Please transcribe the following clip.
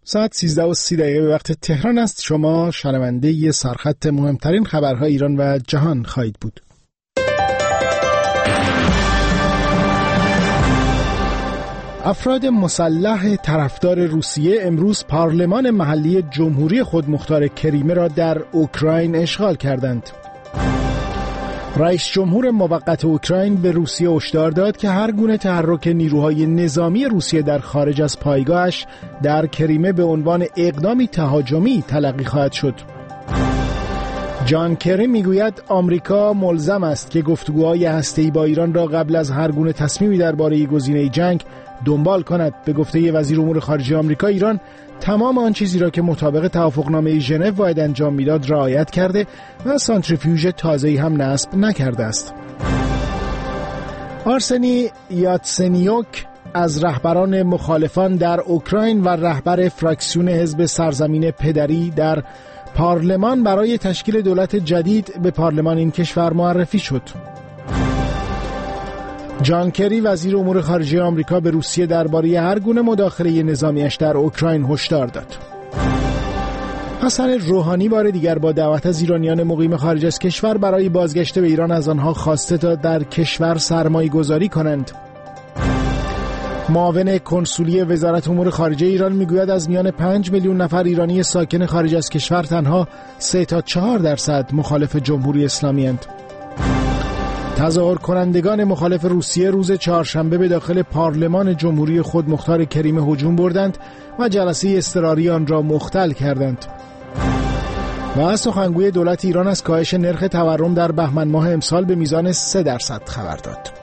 ساعت 13:30 به وقت تهران است. شما شنونده ی سرخط مهمترین خبرهای ایران و جهان خواهید بود. افراد مسلح طرفدار روسیه امروز پارلمان محلی جمهوری خودمختار کریمه را در اوکراین اشغال کردند. رئیس جمهور موقت اوکراین به روسیه هشدار داد که هر گونه تحرک نیروهای نظامی روسیه در خارج از پایگاهش در کریمه به عنوان اقدامی تهاجمی تلقی خواهد شد. جان کری میگوید آمریکا ملزم است که گفتگوهای هسته‌ای با ایران را قبل از هر گونه تصمیمی درباره گزینه جنگ دنبال کند. به گفته وزیر امور خارجه آمریکا، ایران تمام آن چیزی را که مطابق توافقنامه ژنو باید انجام میداد رعایت کرده و سانتریفیوژ تازه‌ای هم نصب نکرده است. آرسنی یاتسنیوک از رهبران مخالفان در اوکراین و رهبر فراکسیون حزب سرزمین پدری در پارلمان برای تشکیل دولت جدید به پارلمان این کشور معرفی شد. جان کری وزیر امور خارجه آمریکا به روسیه درباره هر گونه مداخله نظامیش در اوکراین هشدار داد. حسن روحانی بار دیگر با دعوت از ایرانیان مقیم خارج از کشور برای بازگشت به ایران از آنها خواسته تا در کشور سرمایه‌گذاری کنند. معاون کنسولی وزارت امور خارجه ایران میگوید از میان 5 میلیون نفر ایرانی ساکن خارج از کشور تنها 3 تا 4% مخالف جمهوری اسلامی اند. تظاهر کنندگان مخالف روسیه روز چهارشنبه به داخل پارلمان جمهوری خودمختار کریمه هجوم بردند و جلسه اضطراری آن را مختل کردند. و سخنگوی دولت ایران از کاهش نرخ تورم در بهمن ماه امسال به میزان 3% خبر داد.